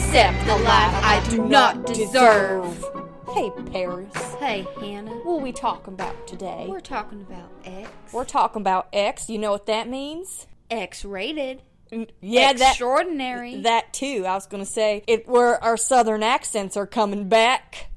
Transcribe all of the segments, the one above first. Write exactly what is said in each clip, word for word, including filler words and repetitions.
accept the life I do not deserve. Hey, Paris. Hey, Hannah. What are we talking about today? We're talking about X. We're talking about X. You know what that means? X-rated. Yeah, Extraordinary. That, that too. I was going to say, it where our southern accents are coming back.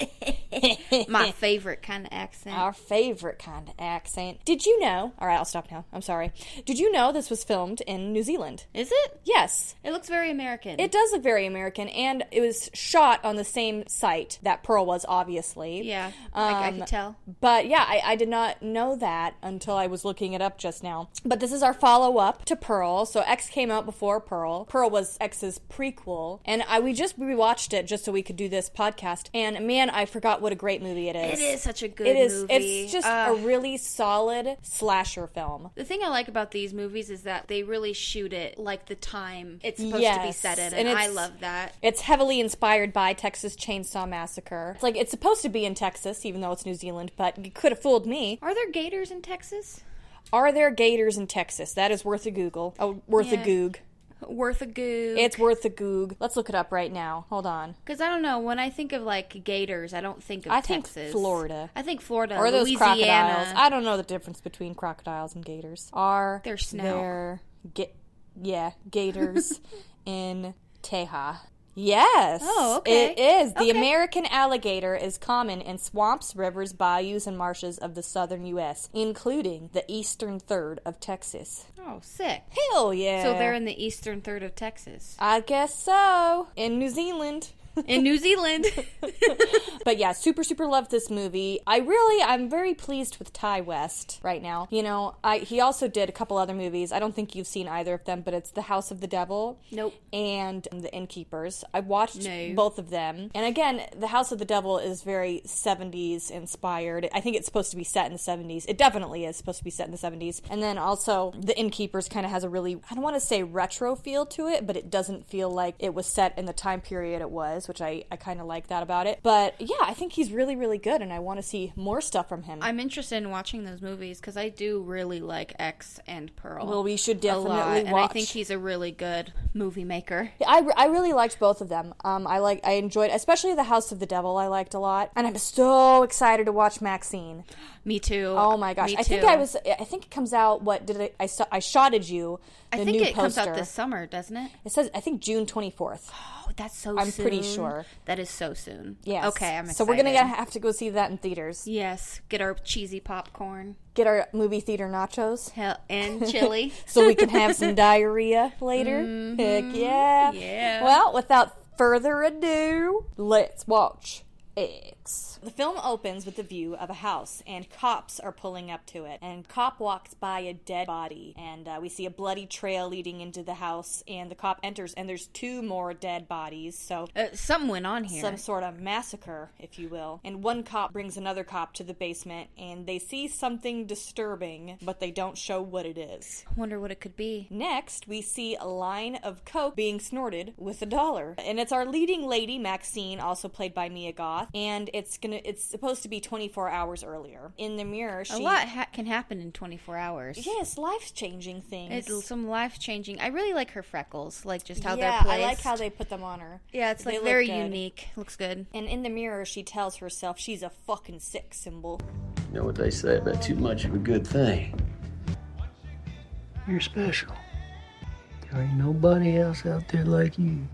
My favorite kind of accent. Our favorite kind of accent. Did you know? All right, I'll stop now. I'm sorry. Did you know this was filmed in New Zealand? Is it? Yes. It looks very American. It does look very American, and it was shot on the same site that Pearl was, obviously. Yeah, um, I, I could tell. But yeah, I, I did not know that until I was looking it up just now. But this is our follow-up to Pearl. So X came out before Pearl. Pearl was X's prequel, and I we just rewatched it just so we could do this podcast. And man, I forgot what a great movie it is. It is such a good it is, movie. It's just uh, a really solid slasher film. The thing I like about these movies is that they really shoot it like the time it's supposed yes. to be set in, and, and I love that. It's heavily inspired by Texas Chainsaw Massacre. It's like, it's supposed to be in Texas, even though it's New Zealand, but you could have fooled me. Are there gators in Texas? Are there gators in Texas? That is worth a Google. Oh, worth yeah. a goog. Worth a goog. It's worth a goog. Let's look it up right now. Hold on. Because I don't know, when I think of like gators, I don't think of I Texas. think Florida. I think Florida, or those Louisiana. crocodiles. I don't know the difference between crocodiles and gators. Are They're snout. there ga- yeah, gators in Teja? Yes. Oh, okay. It is. The okay. American alligator is common in swamps, rivers, bayous, and marshes of the southern U S, including the eastern third of Texas. Oh, sick. Hell yeah. So they're in the eastern third of Texas. I guess so. In New Zealand. In New Zealand. But yeah, super, super love this movie. I really, I'm very pleased with Ty West right now. You know, I he also did a couple other movies. I don't think you've seen either of them, but it's The House of the Devil. Nope. And The Innkeepers. I watched no. both of them. And again, The House of the Devil is very seventies inspired. I think it's supposed to be set in the seventies. It definitely is supposed to be set in the seventies. And then also, The Innkeepers kind of has a really, I don't want to say retro feel to it, but it doesn't feel like it was set in the time period it was, which I, I kind of like that about it. But yeah, I think he's really, really good, and I want to see more stuff from him. I'm interested in watching those movies because I do really like X and Pearl. Well, we should definitely a lot, watch. And I think he's a really good movie maker. I, I really liked both of them. Um, I like I enjoyed, especially The House of the Devil. I liked a lot, and I'm so excited to watch Maxine. Me too. Oh my gosh! Me I think too. I was. I think it comes out. What did it? I saw, I shotted you. The I think new it poster. comes out this summer, doesn't it? It says I think June twenty-fourth. Oh, that's so I'm soon. pretty sure. That is so soon. Yes. Okay, I'm excited. So we're gonna have to go see that in theaters. Yes. Get our cheesy popcorn. Get our movie theater nachos. Hell, and chili. So we can have some diarrhea later. Mm-hmm. Heck yeah. Yeah. Well, without further ado, let's watch X. The film opens with the view of a house, and cops are pulling up to it. And cop walks by a dead body, and uh, we see a bloody trail leading into the house, and the cop enters, and there's two more dead bodies, so... Uh, something went on here. Some sort of massacre, if you will. And one cop brings another cop to the basement, and they see something disturbing, but they don't show what it is. I wonder what it could be. Next, we see a line of coke being snorted with a dollar. And it's our leading lady, Maxine, also played by Mia Goth, and it's gonna it's supposed to be twenty-four hours earlier. In the mirror, she... A lot ha- can happen in twenty-four hours. Yes, life-changing things. It's some life-changing... I really like her freckles, like just how yeah, they're placed. I like how they put them on her. Yeah, it's They like look very good. unique. Looks good. And in the mirror, she tells herself she's a fucking sex symbol. You know what they say about too much of a good thing? You're special. There ain't nobody else out there like you.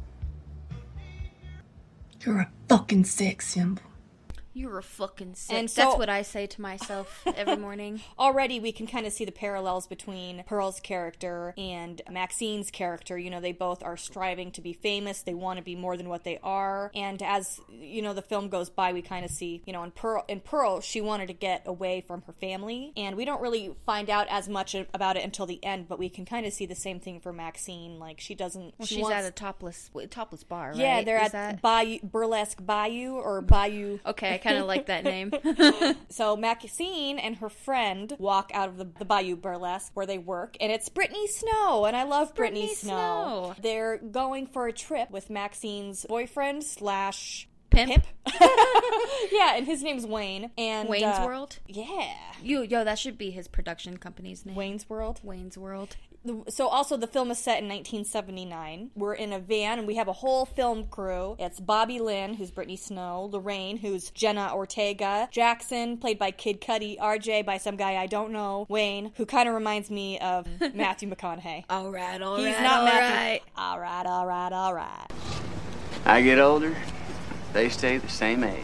You're a fucking sex symbol. You're a fucking sick. And so- That's what I say to myself every morning. Already we can kind of see the parallels between Pearl's character and Maxine's character. You know, they both are striving to be famous. They want to be more than what they are. And as, you know, the film goes by, we kind of see, you know, in Pearl, in Pearl, she wanted to get away from her family. And we don't really find out as much about it until the end, but we can kind of see the same thing for Maxine. Like, she doesn't... Well, she she's wants, at a topless wait, topless bar, right? Yeah, they're Is at that... Bayou, Burlesque Bayou, or Bayou... Okay, I kind of like that name. So Maxine and her friend walk out of the, the Bayou Burlesque where they work, and it's Brittany Snow, and I love Brittany, Brittany Snow. Snow. They're going for a trip with Maxine's boyfriend slash Pimp? Pimp. Yeah, and his name's Wayne. And Wayne's uh, World? Yeah. You, yo, that should be his production company's name. Wayne's World. Wayne's World. So also the film is set in nineteen seventy-nine. We're in a van and we have a whole film crew. It's Bobby Lynn, who's Brittany Snow, Lorraine, who's Jenna Ortega, Jackson, played by Kid Cudi, R J by some guy I don't know, Wayne, who kind of reminds me of Matthew McConaughey. All right, all He's right, not all Matthew. right. All right, all right, all right. I get older, they stay the same age.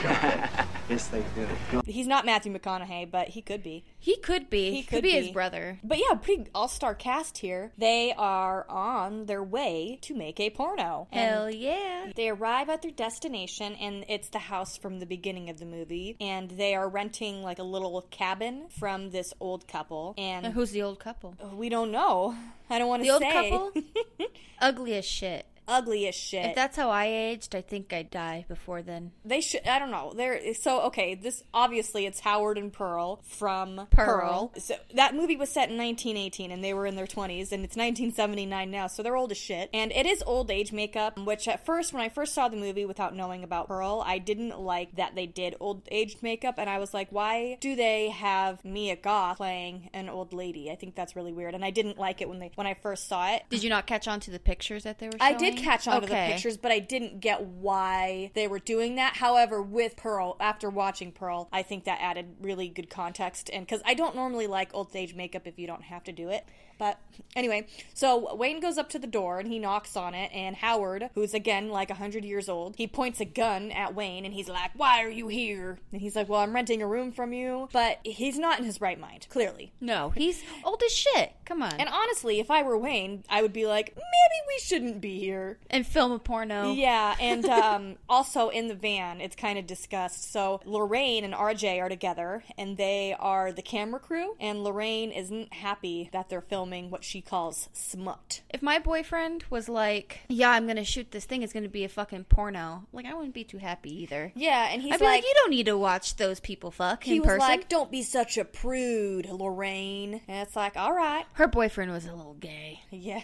Yes, they do. He's not Matthew McConaughey, but he could be. He could be. He He could could be be. his brother. But yeah, pretty all-star cast here. They are on their way to make a porno. Hell And yeah. they arrive at their destination, and it's the house from the beginning of the movie. And they are renting like a little cabin from this old couple. And And who's the old couple? we don't know. I don't want to The old say. couple? Ugly as shit. Ugly as shit. If that's how I aged, I think I'd die before then. They should. I don't know. They're so okay. This obviously it's Howard and Pearl from Pearl. Pearl. So that movie was set in nineteen eighteen, and they were in their twenties, and it's nineteen seventy-nine now, so they're old as shit. And it is old age makeup, which at first, when I first saw the movie without knowing about Pearl, I didn't like that they did old age makeup, and I was like, why do they have Mia Goth playing an old lady? I think that's really weird, and I didn't like it when they when I first saw it. Did you not catch on to the pictures that they were I showing? did catch on to the Okay. pictures, but I didn't get why they were doing that. However, with Pearl, after watching Pearl, I think that added really good context. And because I don't normally like old age makeup if you don't have to do it. But anyway, so Wayne goes up to the door and he knocks on it, and Howard, who's again like one hundred years old, he points a gun at Wayne and he's like, "Why are you here?" And he's like, "Well, I'm renting a room from you." But he's not in his right mind, clearly. No, he's old as shit. Come on. And honestly, if I were Wayne, I would be like, maybe we shouldn't be here. And film a porno. Yeah, and um, also in the van, it's kind of discussed. So Lorraine and R J are together, and they are the camera crew, and Lorraine isn't happy that they're filming what she calls smut. If my boyfriend was like, yeah, I'm gonna shoot this thing, it's gonna be a fucking porno, like, I wouldn't be too happy either. Yeah, and he's I'd be like, like, you don't need to watch those people fuck in he was person. like, don't be such a prude, Lorraine. And it's like, all right. Her boyfriend was a little gay. Yeah.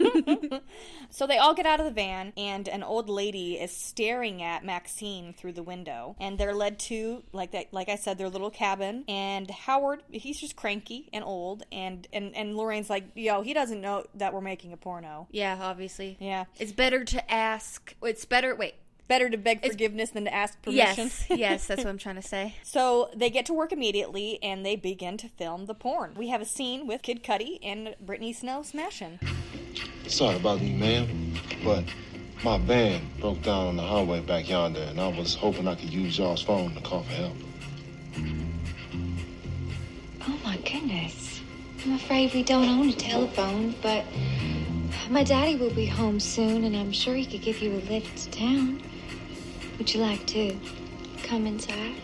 So they all get out of the van, and an old lady is staring at Maxine through the window. And they're led to, like that, like I said, their little cabin. And Howard, he's just cranky and old. And, and, and Lorraine's like, yo, he doesn't know that we're making a porno. Yeah, obviously. Yeah. It's better to ask. It's better. Wait. Better to beg forgiveness than to ask permission. Yes. Yes, that's what I'm trying to say. So they get to work immediately, and they begin to film the porn. We have a scene with Kid Cudi and Brittany Snow smashing. Sorry about me, ma'am, but my van broke down on the highway back yonder, and I was hoping I could use y'all's phone to call for help. Oh, my goodness. I'm afraid we don't own a telephone, but my daddy will be home soon, and I'm sure he could give you a lift to town. Would you like to come inside?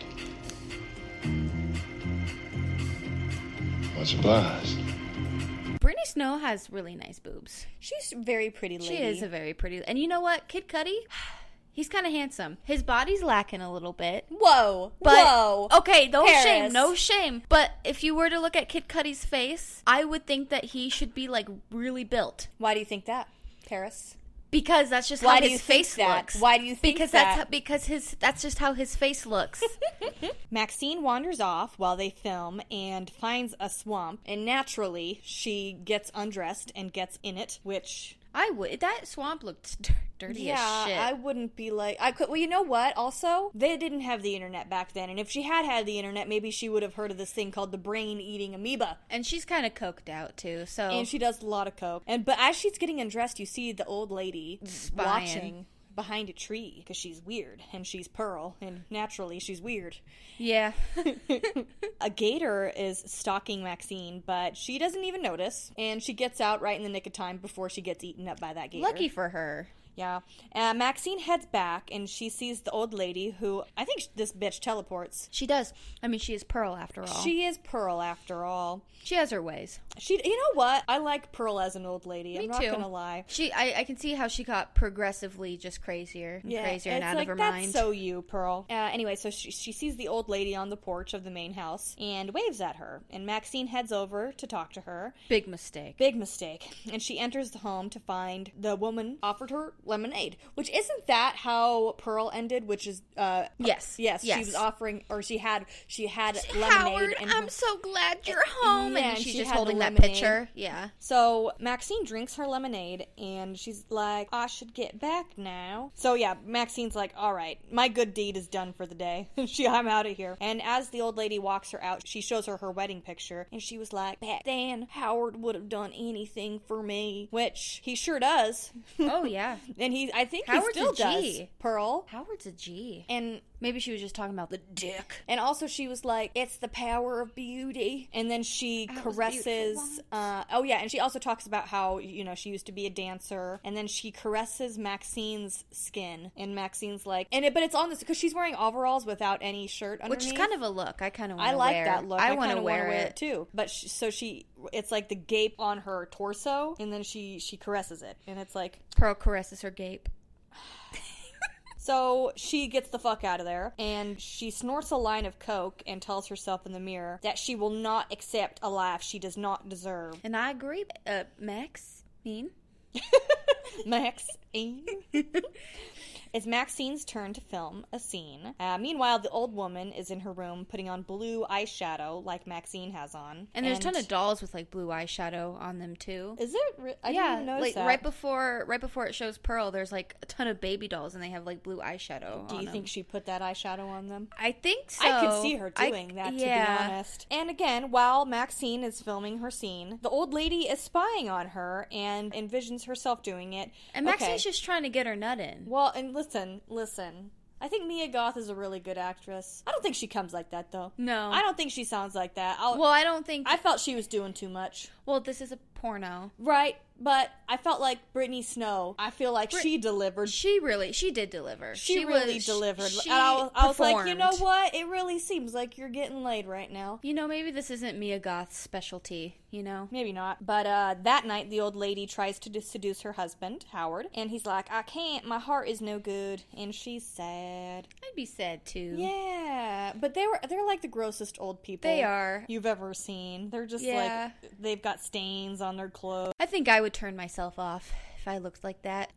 Much obliged. Brittany Snow has really nice boobs. She's a very pretty lady. She is a very pretty. And you know what? Kid Cudi, he's kind of handsome. His body's lacking a little bit. Whoa. But, Whoa. okay, no Paris. shame, no shame. But if you were to look at Kid Cudi's face, I would think that he should be, like, really built. Why do you think that, Paris? Because that's just Why how do his you think face that? looks. Why do you think because that? That's how, because his that's just how his face looks. Maxine wanders off while they film and finds a swamp, and naturally she gets undressed and gets in it, which I would. That swamp looked d- dirty yeah, as shit. I wouldn't be like I could. Well, you know what? Also, they didn't have the internet back then, and if she had had the internet, maybe she would have heard of this thing called the brain-eating amoeba. And she's kind of coked out too. So And she does a lot of coke. And but as she's getting undressed, you see the old lady Spying. watching behind a tree because she's weird, and she's Pearl, and naturally she's weird. yeah. A gator is stalking Maxine, but she doesn't even notice, and she gets out right in the nick of time before she gets eaten up by that gator. Lucky for her. Yeah. Uh, Maxine heads back, and she sees the old lady who, I think this bitch teleports. She does. I mean, she is Pearl after all. She is Pearl after all. she has her ways. She, you know what? I like Pearl as an old lady. Me I'm not too. gonna lie. She, I, I can see how she got progressively just crazier and crazier and it's out like, of her that's mind. so you, Pearl. Uh, anyway, so she, she sees the old lady on the porch of the main house and waves at her. And Maxine heads over to talk to her. Big mistake. Big mistake. And she enters the home to find the woman offered her lemonade. Which isn't that how Pearl ended? Which is uh yes, yes, yes. she was offering, or she had she had lemonade. Howard, and I'm so glad you're home. Yeah, and and she's she just had the holding that lemonade. pitcher. Yeah. So Maxine drinks her lemonade, and she's like, I should get back now. So yeah, Maxine's like, all right, my good deed is done for the day. she, I'm out of here. And as the old lady walks her out, she shows her her wedding picture, and she was like, back then, Howard would have done anything for me. Which he sure does. Oh, yeah. And he, I think Howard's he still a G. does. Pearl. Howard's a G. And maybe she was just talking about the dick. And also she was like, it's the power of beauty. And then she I was caresses, beautiful once. uh, oh yeah, and she also talks about how, you know, she used to be a dancer. And then she caresses Maxine's skin. And Maxine's like, and it, but it's on this, because she's wearing overalls without any shirt underneath. Which is kind of a look. I kind of want I to like wear. that look. I, I, want kind to of wear, wear it. it too. But she, so she, it's like the gape on her torso, and then she, she caresses it. And it's like, Pearl caresses her gape. so she gets the fuck out of there, and she snorts a line of coke and tells herself in the mirror that she will not accept a life she does not deserve. And I agree. Uh, Max, mean. Maxine. It's Maxine's turn to film a scene. Uh, meanwhile, the old woman is in her room putting on blue eyeshadow like Maxine has on. And there's a ton of dolls with like blue eyeshadow on them too. Is it? Re- I yeah, didn't even notice like that. right before right before it shows Pearl, there's like a ton of baby dolls and they have like blue eyeshadow. Do on you them. think she put that eyeshadow on them? I think so. I could see her doing I, that, to yeah. be honest. And again, while Maxine is filming her scene, the old lady is spying on her and envisions herself doing it. And Maxine's Okay. just trying to get her nut in. Well, and listen, listen. I think Mia Goth is a really good actress. I don't think she comes like that, though. No. I don't think she sounds like that. I'll, Well, I don't think... I felt she was doing too much. Well, this is a porno. Right, but I felt like Brittany Snow. I feel like Brit- she delivered. She really... She did deliver. She, she really was, delivered. She and I was, I was like, you know performed. what? It really seems like you're getting laid right now. You know, maybe this isn't Mia Goth's specialty, you know? Maybe not. But uh, that night, the old lady tries to seduce her husband, Howard. And he's like, I can't. My heart is no good. And she's sad. I'd be sad, too. Yeah. But they were, they're like the grossest old people They are. you've ever seen. They're just Yeah. like, they've got stains on their clothes. I think I would turn myself off if I looked like that.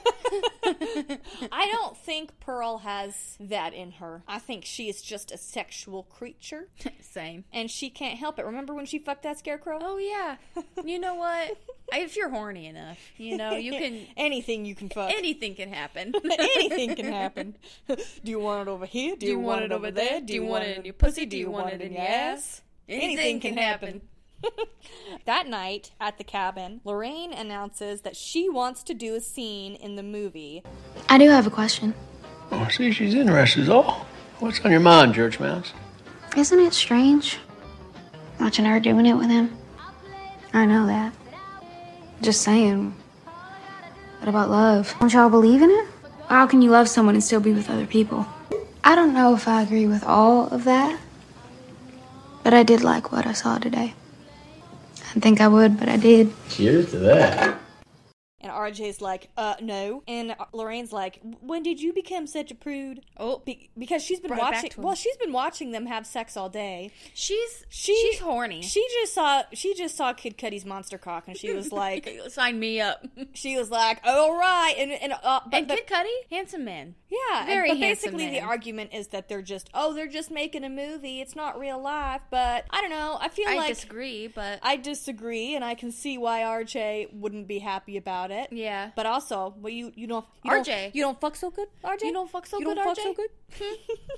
I don't think Pearl has that in her. I think she is just a sexual creature. Same. And she can't help it. Remember when she fucked that scarecrow? Oh, yeah. You know what? If you're horny enough, you know, you can... Anything you can fuck. Anything can happen. Anything can happen. Do you want it over here? Do, you want, it over there? Do you want it in your pussy? Do you want it in your ass? Anything can happen. That night at the cabin, Lorraine announces that she wants to do a scene in the movie. I do have a question. Oh, see, she's interested is all. What's on your mind, Church Mouse? Isn't it strange watching her doing it with him? I know that. Just saying. What about love? Don't y'all believe in it? How can you love someone and still be with other people? I don't know if I agree with all of that, but I did like what I saw today. I think I would, but I did. Cheers to that. And R J's like, uh, no. And Lorraine's like, when did you become such a prude? Oh, Be- because she's been brought it back watching. to him. Well, she's been watching them have sex all day. she's She, she's horny. She just saw. She just saw Kid Cudi's monster cock, and she was like, Sign me up. she was like, all right. And and uh, but, And but, Kid Cudi, handsome man. yeah, very and, but handsome basically the man. argument is that they're just, oh, they're just making a movie. It's not real life. But I don't know. I feel I like disagree, but I disagree, and I can see why R J wouldn't be happy about it. yeah. But also, well, you you don't you R don't- J. you don't fuck so good, R J. You don't fuck so You good, don't R fuck J? so good.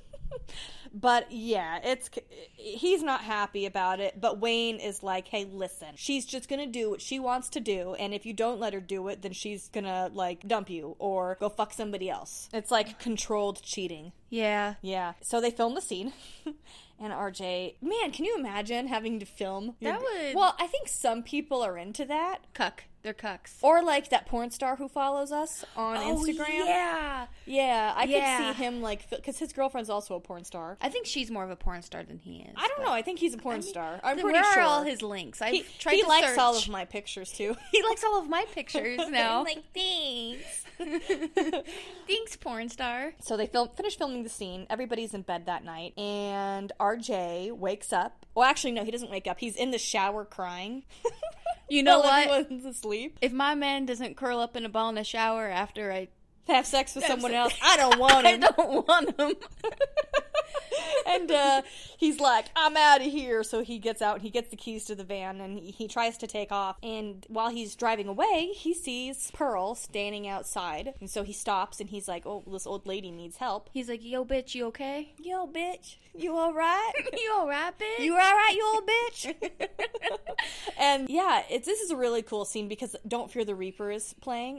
But yeah, it's he's not happy about it. But Wayne is like, hey, listen, she's just gonna do what she wants to do, and if you don't let her do it, then she's gonna like dump you or go fuck somebody else. It's like controlled cheating. Yeah. Yeah. So they film the scene. And R J, man, can you imagine having to film? That would- Well, I think some people are into that. Cuck. They're cucks. Or like that porn star who follows us on Oh, Instagram. yeah. Yeah, I Yeah. could see him like, because his girlfriend's also a porn star. I think she's more of a porn star than he is. I don't but- know. I think he's a porn I mean, star. I'm then pretty where sure. are all his links? I've he tried he to likes search. all of my pictures too. He likes all of my pictures now. like, thanks. Thanks, porn star. So they film, finish filming the scene. Everybody's in bed that night, and R J wakes up. Well, actually, no, he doesn't wake up. He's in the shower crying. You know while what? everyone's asleep. If my man doesn't curl up in a ball in the shower after I Have sex with Have someone se- else, I don't want I him. don't want him. And uh, he's like, I'm out of here. So he gets out and he gets the keys to the van and he, he tries to take off. And while he's driving away, he sees Pearl standing outside. And so he stops and he's like, oh, this old lady needs help. He's like, yo, bitch, you okay? Yo, bitch, you alright? You alright, bitch? You alright, you old bitch? And yeah, it's, this is a really cool scene because Don't Fear the Reaper is playing.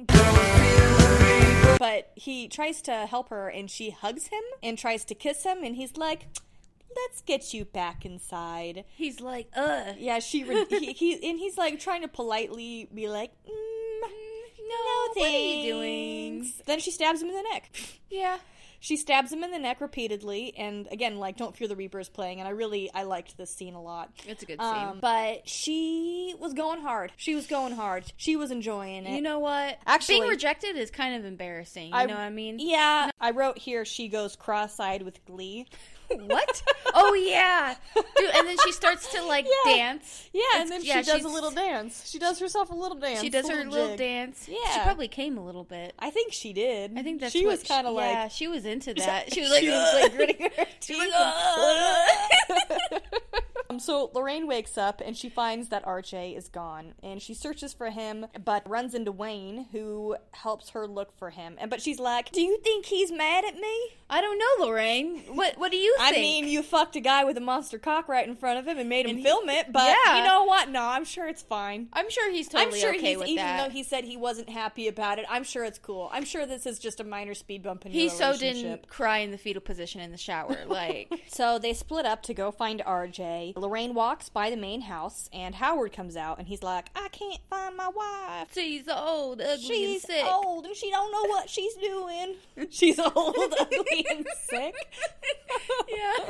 But he tries to help her and she hugs him and tries to kiss him and he's like, let's get you back inside. He's like, ugh. Yeah, she, re- he, he, and he's like trying to politely be like, mm, No, no what are you doing? thanks. Then she stabs him in the neck. Yeah. She stabs him in the neck repeatedly, and again, like, Don't Fear the Reaper is playing, and I really, I liked this scene a lot. It's a good scene. Um, but she was going hard. She was going hard. She was enjoying it. You know what? Actually- being rejected is kind of embarrassing. You I- know what I mean? Yeah, I wrote here, she goes cross-eyed with glee. What? Oh, yeah. Dude, and then she starts to, like, Yeah. dance. Yeah, It's- and then yeah, she does she's- a little dance. She does herself a little dance. She does a her little jig. dance. Yeah. She probably came a little bit. I think she did. I think that's she what was kind of like. Yeah, she was into that. She was She like, was like gritting her teeth. Um, so Lorraine wakes up and she finds that Archie is gone, and she searches for him, but runs into Wayne, who helps her look for him. And but she's like, "Do you think he's mad at me?" I don't know, Lorraine. What What do you I think? mean, you fucked a guy with a monster cock right in front of him and made him And he- film it, but Yeah. you know what? No, I'm sure it's fine. I'm sure he's totally I'm sure okay he's, with even that. though he said he wasn't happy about it, I'm sure it's cool. I'm sure this is just a minor speed bump in he your so relationship. didn't cry in the fetal position in the shower. Like, So they split up to go find R J. Lorraine walks by the main house, and Howard comes out, and he's like, I can't find my wife. she's old, ugly, She's and sick. old, and she don't know what she's doing. She's old, ugly, and sick. Yeah.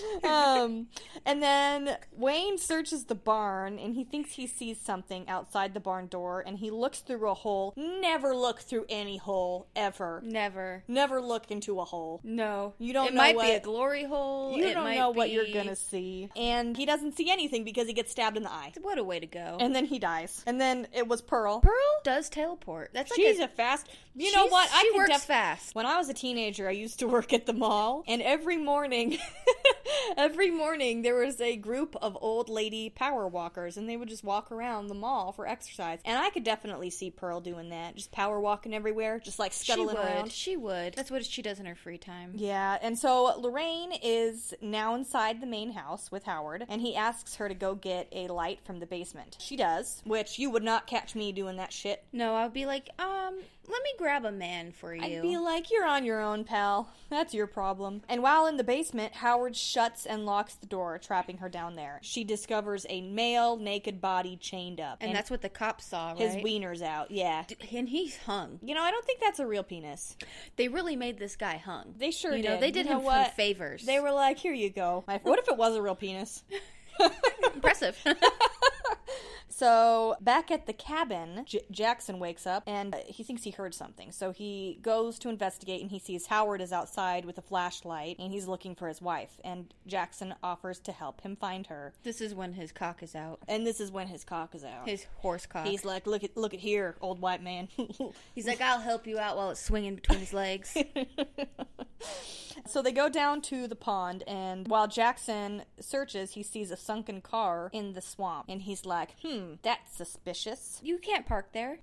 um, and then Wayne searches the barn, and he thinks he sees something outside the barn door, and he looks through a hole. Never look through any hole, ever. Never. Never look into a hole. No. You don't it know might what- be a glory hole. You it don't might know what be- you're gonna see. And he doesn't see anything because he gets stabbed in the eye. What a way to go. And then he dies. And then it was Pearl. Pearl does teleport. That's like She's a, a fast. You know she's- what? She could works def- fast. When I was a teenager, I used to work at the mall, and every morning, every morning there was a group of old lady power walkers, and they would just walk around the mall for exercise. And I could definitely see Pearl doing that, just power walking everywhere, just like She scuttling would. around. She would. That's what she does in her free time. Yeah, and so Lorraine is now inside the main house with Howard, and he asks her to go get a light from the basement. She does, which you would not catch me doing that shit. No, I'd be like, um, let me grab a man for you. I'd be like, you're on your own, pal. That's your problem. And while in the basement, Howard shuts and locks the door, trapping her down there. She discovers a male naked body chained up. and, that's what the cops saw, right? his wiener's out, yeah. D- And he's hung. You know, I don't think that's a real penis. They really made this guy hung. They sure you did. know, they did You know him what? some favors. They were like, here you go. My- What if it was a real penis? impressive. So, back at the cabin, J- Jackson wakes up and uh, he thinks he heard something. So he goes to investigate and he sees Howard is outside with a flashlight and he's looking for his wife. And Jackson offers to help him find her. This is when his cock is out. And this is when his cock is out. His horse cock. He's like, look at look at here, old white man. He's like, I'll help you out while it's swinging between his legs. So they go down to the pond, and while Jackson searches, he sees a sunken car in the swamp. And he's like, hmm, that's suspicious. You can't park there.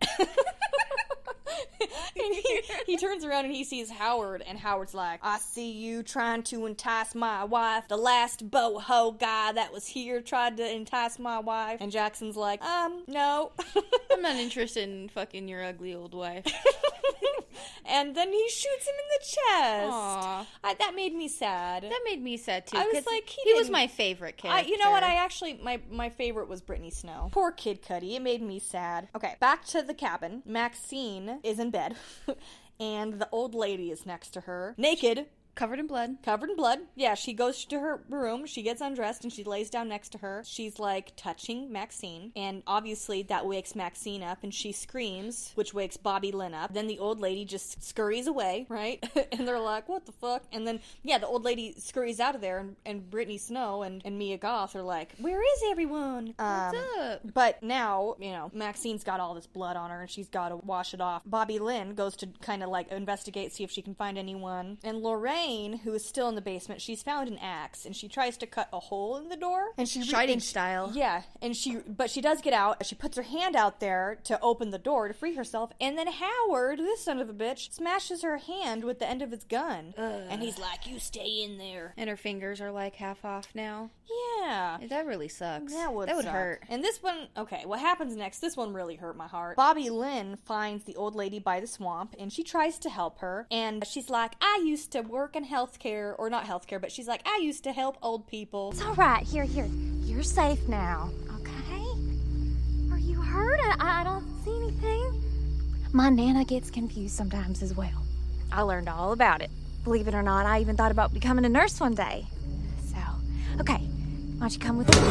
And he, he turns around and he sees Howard, and Howard's like, I see you trying to entice my wife. The last boho guy that was here tried to entice my wife. And Jackson's like, um, no. I'm not interested in fucking your ugly old wife. And then he shoots him in the chest. Aw. I, that made me sad. That made me sad too. I was 'cause like, he he was didn't- my favorite I, character. you know what? I actually, my, my favorite was Brittany Snow. Poor Kid Cudi. It made me sad. Okay, back to the cabin. Maxine is in bed, and the old lady is next to her, naked, Covered in blood. Covered in blood. Yeah, she goes to her room, she gets undressed, and she lays down next to her. She's, like, touching Maxine, and obviously that wakes Maxine up, and she screams, which wakes Bobby Lynn up. Then the old lady just scurries away, right? And they're like, what the fuck? And then, yeah, the old lady scurries out of there, and, and Brittany Snow and, and Mia Goth are like, where is everyone? Um, What's up? But now, you know, Maxine's got all this blood on her, and she's got to wash it off. Bobby Lynn goes to kind of, like, investigate, see if she can find anyone. And Lorraine, who is still in the basement, she's found an axe, and she tries to cut a hole in the door. And she Shining and she, style. Yeah, and she, but she does get out. She puts her hand out there to open the door to free herself, and then Howard, this son of a bitch, smashes her hand with the end of his gun. Ugh. And he's like, you stay in there. And her fingers are like half off now. Yeah. That really sucks. That would That would suck. hurt. And this one, okay, what happens next? This one really hurt my heart. Bobby Lynn finds the old lady by the swamp, and she tries to help her, and she's like, I used to work in healthcare, or not healthcare, but she's like, I used to help old people. It's all right. Here, here. You're safe now, okay? Are you hurt? I, I don't see anything. My Nana gets confused sometimes as well. I learned all about it. Believe it or not, I even thought about becoming a nurse one day. So, okay. Why don't you come with me?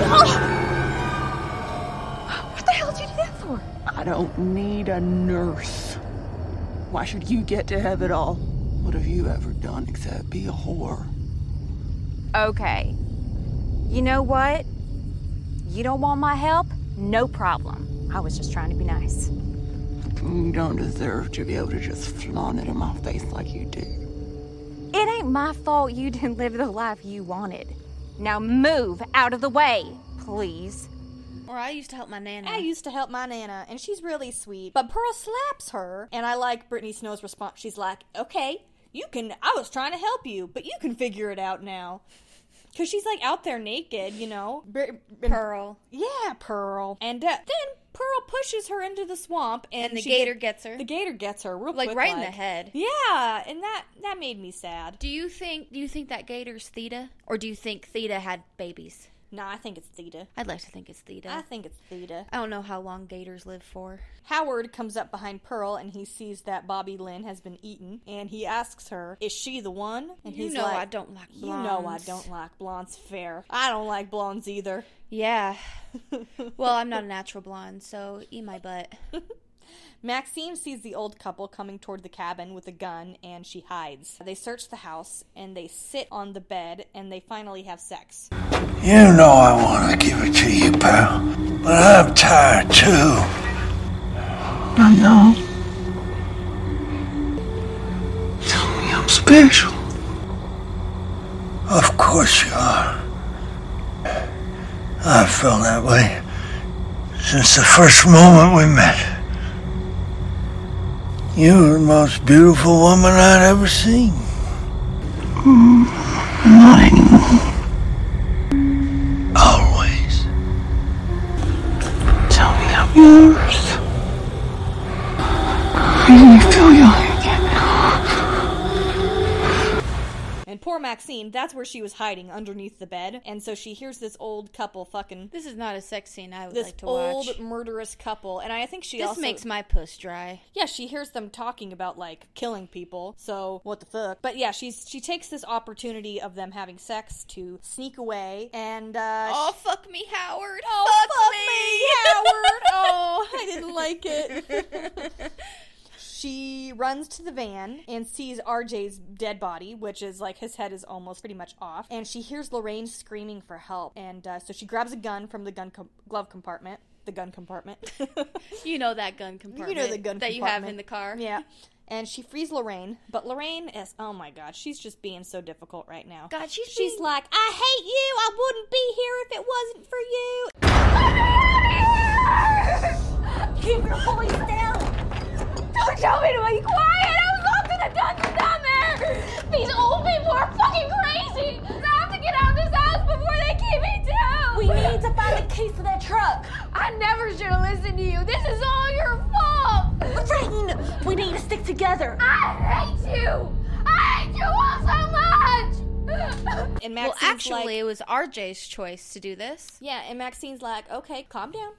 Oh! What the hell did you do that for? I don't need a nurse. Why should you get to have it all? What have you ever done except be a whore? Okay. You know what? You don't want my help? No problem. I was just trying to be nice. You don't deserve to be able to just flaunt it in my face like you do. It ain't my fault you didn't live the life you wanted. Now move out of the way, please. Or I used to help my Nana. I used to help my Nana, and she's really sweet. But Pearl slaps her, and I like Brittany Snow's response. She's like, okay, you can, I was trying to help you, but you can figure it out now. Because she's, like, out there naked, you know. Br- Pearl. Yeah, Pearl. And uh, then Pearl pushes her into the swamp, and, And the she gator get, gets her. The gator gets her real like quick. right like. in the head. Yeah, and that, that made me sad. Do you think do you think that gator's Theta? Or do you think Theta had babies? Nah, I think it's Theta. I'd like to think it's Theta. I think it's Theta. I don't know how long gators live for. Howard comes up behind Pearl, and he sees that Bobby Lynn has been eaten, and he asks her, is she the one? And you he's know like, I don't like blondes. You know I don't like blondes. Fair. I don't like blondes either. Yeah. Well, I'm not a natural blonde, so eat my butt. Maxine sees the old couple coming toward the cabin with a gun, and she hides. They search the house, and they sit on the bed, and they finally have sex. You know I want to give it to you, pal, but I'm tired too. I know. Tell me I'm special. Of course you are. I've felt that way since the first moment we met. You're the most beautiful woman I'd ever seen. Mm, not anymore. Always. Tell me I'm yours. Make me feel young again. And poor Maxine, that's where she was hiding, underneath the bed. And so she hears this old couple fucking... This is not a sex scene I would this like to old, watch. murderous couple. And I think she This also... makes my puss dry. Yeah, she hears them talking about, like, killing people. So, what the fuck? But yeah, she's she takes this opportunity of them having sex to sneak away. And, uh... Oh, fuck me, Howard. Oh, fuck, fuck me, Howard. Oh, I didn't like it. She runs to the van and sees R J's dead body, which is like his head is almost pretty much off. And she hears Lorraine screaming for help. And uh, so she grabs a gun from the gun com- glove compartment. The gun compartment. You know that gun compartment. You know the gun that compartment. you have in the car. Yeah. And she frees Lorraine. But Lorraine is, oh my god, she's just being so difficult right now. God, she's She's being... like, I hate you. I wouldn't be here if it wasn't for you. Keep your voice down. Don't tell me to be quiet! I was locked in a dungeon down there! These old people are fucking crazy! I have to get out of this house before they keep me down! We need to find the keys to that truck! I never should have listened to you! This is all your fault! Lorraine! We need to stick together! I hate you! I hate you all so much! And well, Maxine's actually, like, it was R J's choice to do this. yeah, and Maxine's like, okay, calm down.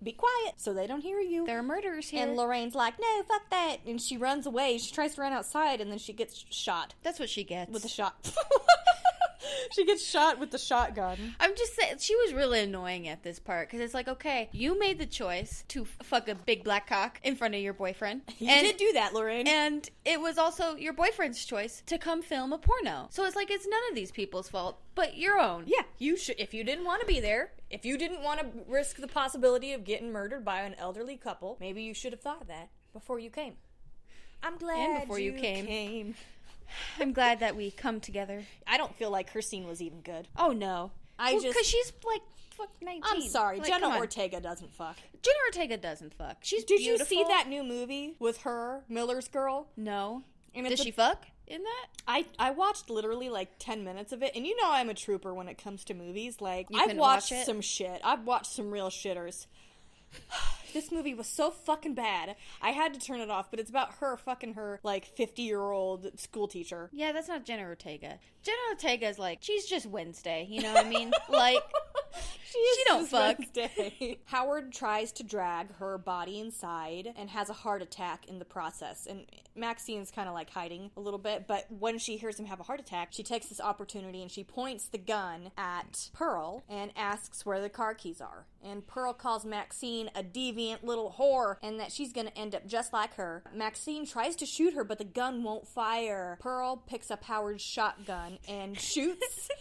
be quiet so they don't hear you. There are murderers here. And Lorraine's like, no, fuck that. And she runs away. She tries to run outside, and then she gets shot. That's what she gets. With a shot. She gets shot with the shotgun. I'm just saying, she was really annoying at this part, because it's like, okay, you made the choice to f- fuck a big black cock in front of your boyfriend. You and, did do that, Lorraine. And it was also your boyfriend's choice to come film a porno. So it's like, it's none of these people's fault, but your own. Yeah, you should. If you didn't want to be there, if you didn't want to risk the possibility of getting murdered by an elderly couple, maybe you should have thought of that before you came. I'm glad and before you, you came. came. I'm glad that we come together. I don't feel like her scene was even good. Oh, no. I well, just... Because she's, like, fuck nineteen. I'm sorry. Like, Jenna Ortega doesn't fuck. Jenna Ortega doesn't fuck. She's Did beautiful. you see that new movie with her, Miller's Girl? No. And Did a... she fuck in that? I, I watched literally, like, ten minutes of it, and you know I'm a trooper when it comes to movies. Like, you I've watched watch some shit. I've watched some real shitters. This movie was so fucking bad. I had to turn it off, but it's about her fucking her, like, fifty-year-old school teacher. Yeah, that's not Jenna Ortega. Jenna Ortega's like, she's just Wednesday, you know what I mean? Like, she, is she don't just fuck. Wednesday. Howard tries to drag her body inside and has a heart attack in the process. And Maxine's kind of, like, hiding a little bit, but when she hears him have a heart attack, she takes this opportunity and she points the gun at Pearl and asks where the car keys are. And Pearl calls Maxine a deviant little whore and that she's gonna end up just like her. Maxine tries to shoot her, but the gun won't fire. Pearl picks up Howard's shotgun and shoots.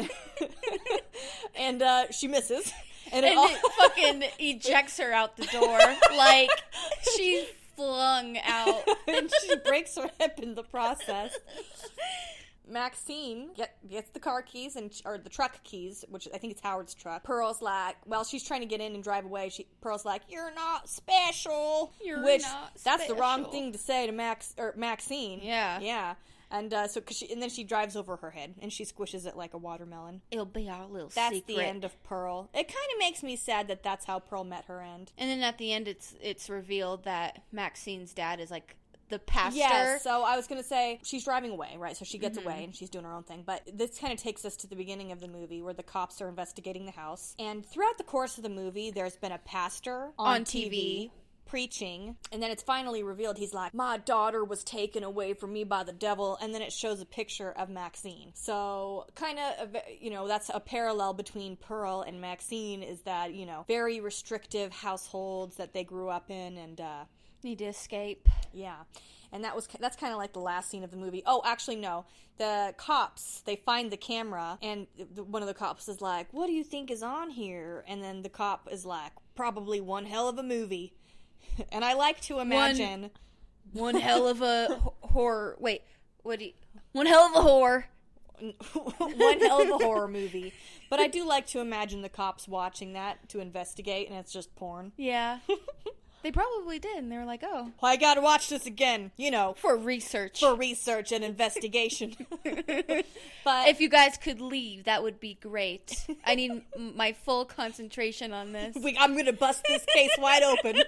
And uh, she misses. And, it, and all- it fucking ejects her out the door. Like, she's flung out. And she breaks her hip in the process. Maxine get, gets the car keys, and or the truck keys, which I think it's Howard's truck. Pearl's like, well, she's trying to get in and drive away. She Pearl's like, you're not special. You're which, not that's the wrong special. thing to say to Max or Maxine. Yeah. Yeah. And uh, so, cause she, and then she drives over her head, and she squishes it like a watermelon. It'll be our little That's secret. the end of Pearl. It kind of makes me sad that that's how Pearl met her end. And then at the end, it's it's revealed that Maxine's dad is like the pastor. Yeah, so I was going to say, she's driving away, right? So she gets Mm-hmm. away and she's doing her own thing. But this kind of takes us to the beginning of the movie where the cops are investigating the house. And throughout the course of the movie, there's been a pastor on, On T V, T V. preaching, and then it's finally revealed he's like, my daughter was taken away from me by the devil, and then it shows a picture of Maxine. So kind of, you know, that's a parallel between Pearl and Maxine, is that, you know, very restrictive households that they grew up in, and uh Need to escape. yeah. And that was that's kind of like the last scene of the movie. Oh, actually, no. The cops, they find the camera, and the, one of the cops is like, what do you think is on here? And then the cop is like, probably one hell of a movie. And I like to imagine... One, one hell of a h- horror... Wait, what do you... One hell of a whore. One hell of a horror movie. But I do like to imagine the cops watching that to investigate, and it's just porn. Yeah. They probably did, and they were like, oh. Well, I gotta watch this again, you know. For research. For research and investigation. But if you guys could leave, that would be great. I need m- my full concentration on this. we, I'm gonna bust this case wide open.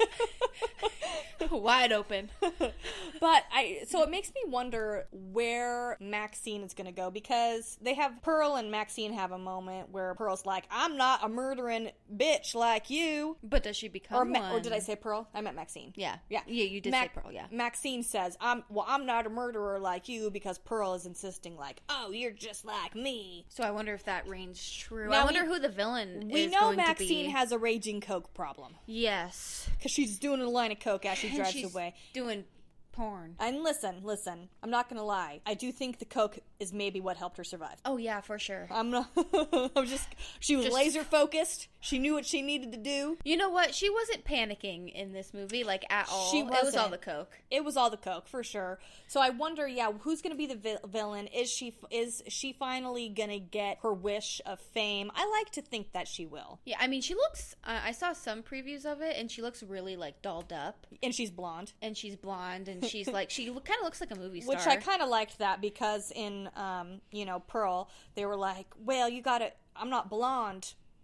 Wide open. But I, so it makes me wonder where Maxine is gonna go, because they have, Pearl and Maxine have a moment where Pearl's like, I'm not a murdering bitch like you. But does she become Or, Ma- one? or did I say Pearl? I meant Maxine. Yeah. Yeah. Yeah, you did Mac- say Pearl, yeah. Maxine says, I'm, well, I'm not a murderer like you, because Pearl is insisting like, oh, you're just like me. So I wonder if that rings true. Now I wonder we- who the villain We is know going Maxine to be. has a raging coke problem. Yes. Because she's doing a line of coke as she And drives she's away. doing porn. And listen, listen, I'm not gonna lie. I do think the coke is maybe what helped her survive. Oh, yeah, for sure. I'm not, I'm just, she was Just- laser focused. She knew what she needed to do. You know what? She wasn't panicking in this movie, like, at all. She It was all wasn't. the coke. It was all the coke, for sure. So I wonder, yeah, who's gonna be the vi- villain? Is she, is she finally gonna get her wish of fame? I like to think that she will. Yeah, I mean, she looks... Uh, I saw some previews of it, and she looks really, like, dolled up. And she's blonde. And she's blonde, and she's, like... She kind of looks like a movie star. Which I kind of liked that, because in, um, you know, Pearl, they were like, well, you gotta, I'm not blonde.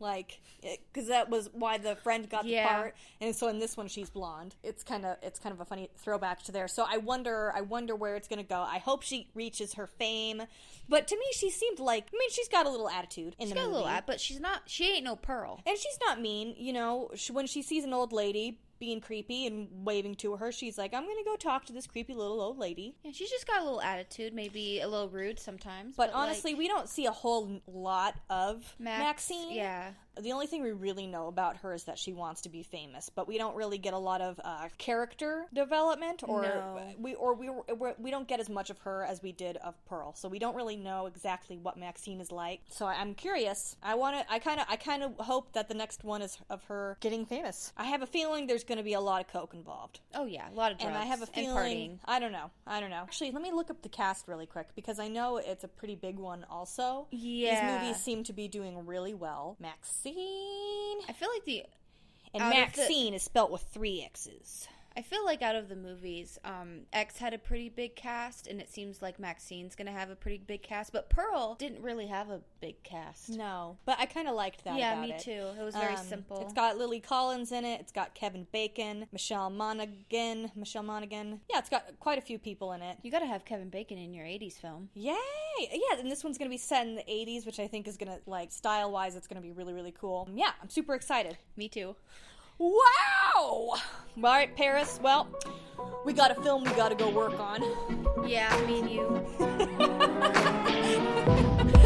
like, because that was why the friend got Yeah. the part, and so in this one she's blonde. It's kind of it's kind of a funny throwback to there. So I wonder I wonder where it's gonna go. I hope she reaches her fame, but to me she seemed like I mean she's got a little attitude in She's the got a movie, little at, but she's not. She ain't no Pearl. and she's not mean. You know, she, when she sees an old lady being creepy and waving to her, she's like, I'm gonna go talk to this creepy little old lady. Yeah, she's just got a little attitude, maybe a little rude sometimes. But, But, honestly, like, we don't see a whole lot of Max, Maxine. yeah. The only thing we really know about her is that she wants to be famous, but we don't really get a lot of uh, character development, or No. we or we we're, we don't get as much of her as we did of Pearl. So we don't really know exactly what Maxine is like. So I'm curious. I want to. I kind of. I kind of hope that the next one is of her getting famous. I have a feeling there's going to be a lot of coke involved. Oh yeah, a lot of drugs And I have a and feeling. partying. I don't know. I don't know. Actually, let me look up the cast really quick because I know it's a pretty big one. Also, Yeah. these movies seem to be doing really well. Maxine. I feel like the And out of the- Maxine is spelt with three X's. I feel like out of the movies, um, X had a pretty big cast, and it seems like Maxine's gonna have a pretty big cast. But Pearl didn't really have a big cast. No, but I kind of liked that. Yeah, about me it. too. It was very Um, simple. It's got Lily Collins in it. It's got Kevin Bacon, Michelle Monaghan, Michelle Monaghan. Yeah, it's got quite a few people in it. You gotta have Kevin Bacon in your eighties film. Yay! Yeah, and this one's gonna be set in the eighties, which I think is gonna, like, style-wise, it's gonna be really, really cool. Yeah, I'm super excited. Me too. Wow! All right, Paris. Well, we got a film we gotta go work on. Yeah, me and you.